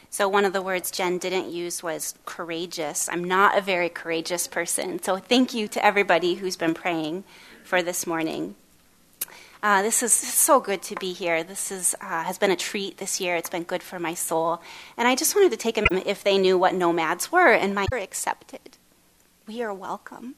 So one of the words Jen didn't use was courageous. I'm not a very courageous person. So thank you to everybody who's been praying for this morning. This is so good to be here. This has been a treat this year. It's been good for my soul. And I just wanted to take a minute if they knew what nomads were, and my accepted. We are welcome.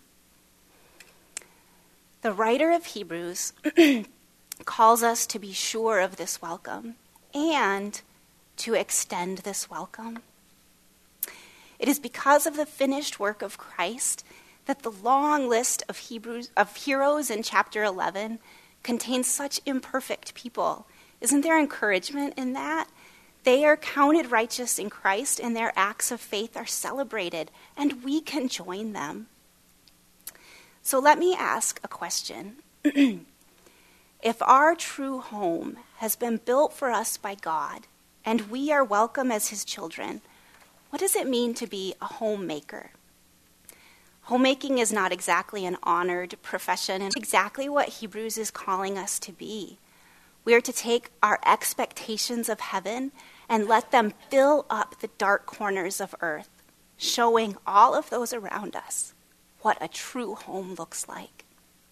The writer of Hebrews calls us to be sure of this welcome and to extend this welcome. It is because of the finished work of Christ that the long list of heroes in chapter 11 contains such imperfect people. Isn't there encouragement in that? They are counted righteous in Christ, and their acts of faith are celebrated, and we can join them. So let me ask a question. If our true home has been built for us by God, and we are welcome as his children, what does it mean to be a homemaker? Homemaking is not exactly an honored profession, and it's exactly what Hebrews is calling us to be. We are to take our expectations of heaven and let them fill up the dark corners of earth, showing all of those around us what a true home looks like.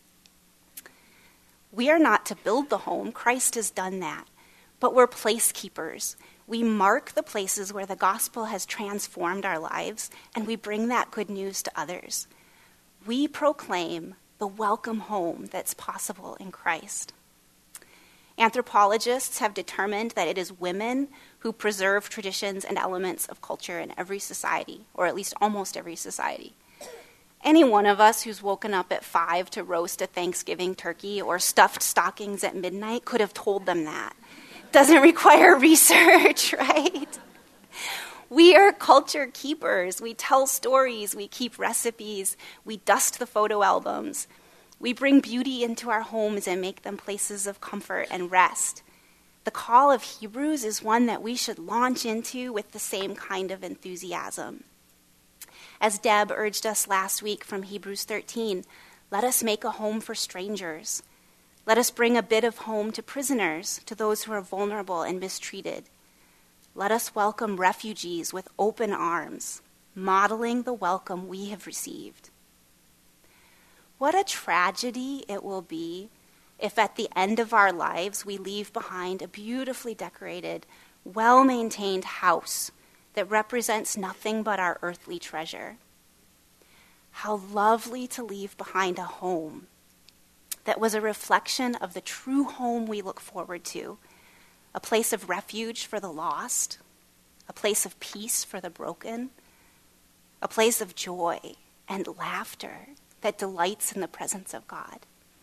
We are not to build the home. Christ has done that. But we're placekeepers. We mark the places where the gospel has transformed our lives, and we bring that good news to others. We proclaim the welcome home that's possible in Christ. Anthropologists have determined that it is women who preserve traditions and elements of culture in every society, or at least almost every society. Any one of us who's woken up at 5 to roast a Thanksgiving turkey or stuffed stockings at midnight could have told them that. Doesn't require research, right? We are culture keepers. We tell stories, we keep recipes, we dust the photo albums. We bring beauty into our homes and make them places of comfort and rest. The call of Hebrews is one that we should launch into with the same kind of enthusiasm. As Deb urged us last week from Hebrews 13, let us make a home for strangers. Let us bring a bit of home to prisoners, to those who are vulnerable and mistreated. Let us welcome refugees with open arms, modeling the welcome we have received. What a tragedy it will be if at the end of our lives we leave behind a beautifully decorated, well-maintained house that represents nothing but our earthly treasure. How lovely to leave behind a home that was a reflection of the true home we look forward to, a place of refuge for the lost, a place of peace for the broken, a place of joy and laughter that delights in the presence of God.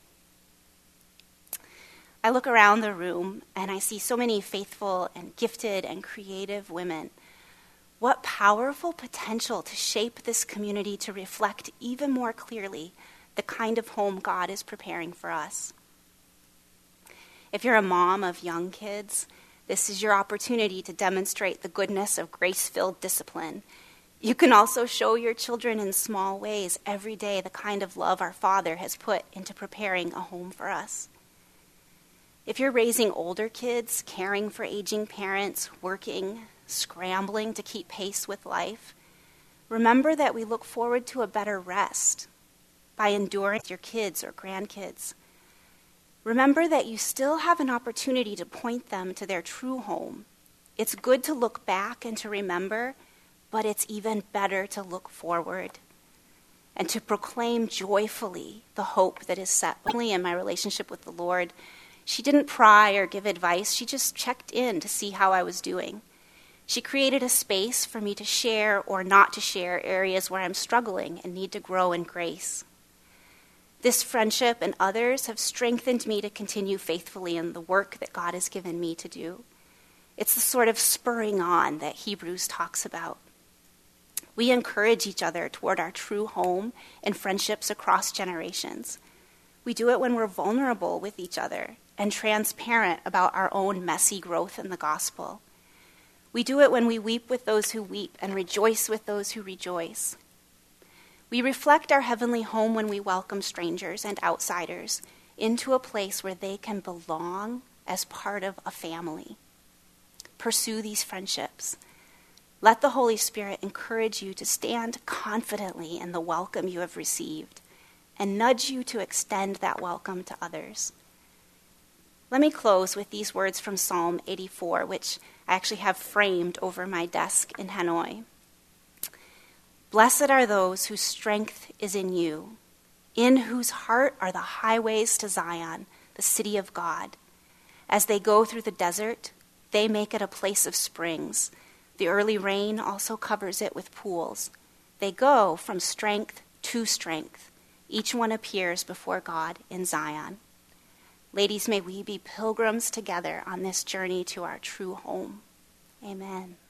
I look around the room and I see so many faithful and gifted and creative women. What powerful potential to shape this community to reflect even more clearly the kind of home God is preparing for us. If you're a mom of young kids, this is your opportunity to demonstrate the goodness of grace-filled discipline. You can also show your children in small ways every day the kind of love our Father has put into preparing a home for us. If you're raising older kids, caring for aging parents, working, scrambling to keep pace with life, remember that we look forward to a better rest by enduring with your kids or grandkids. Remember that you still have an opportunity to point them to their true home. It's good to look back and to remember, but it's even better to look forward and to proclaim joyfully the hope that is set. Only in my relationship with the Lord, she didn't pry or give advice. She just checked in to see how I was doing. She created a space for me to share or not to share areas where I'm struggling and need to grow in grace. This friendship and others have strengthened me to continue faithfully in the work that God has given me to do. It's the sort of spurring on that Hebrews talks about. We encourage each other toward our true home in friendships across generations. We do it when we're vulnerable with each other and transparent about our own messy growth in the gospel. We do it when we weep with those who weep and rejoice with those who rejoice. We reflect our heavenly home when we welcome strangers and outsiders into a place where they can belong as part of a family. Pursue these friendships. Let the Holy Spirit encourage you to stand confidently in the welcome you have received and nudge you to extend that welcome to others. Let me close with these words from Psalm 84, which I actually have framed over my desk in Hanoi. Blessed are those whose strength is in you, in whose heart are the highways to Zion, the city of God. As they go through the desert, they make it a place of springs. The early rain also covers it with pools. They go from strength to strength. Each one appears before God in Zion. Ladies, may we be pilgrims together on this journey to our true home. Amen.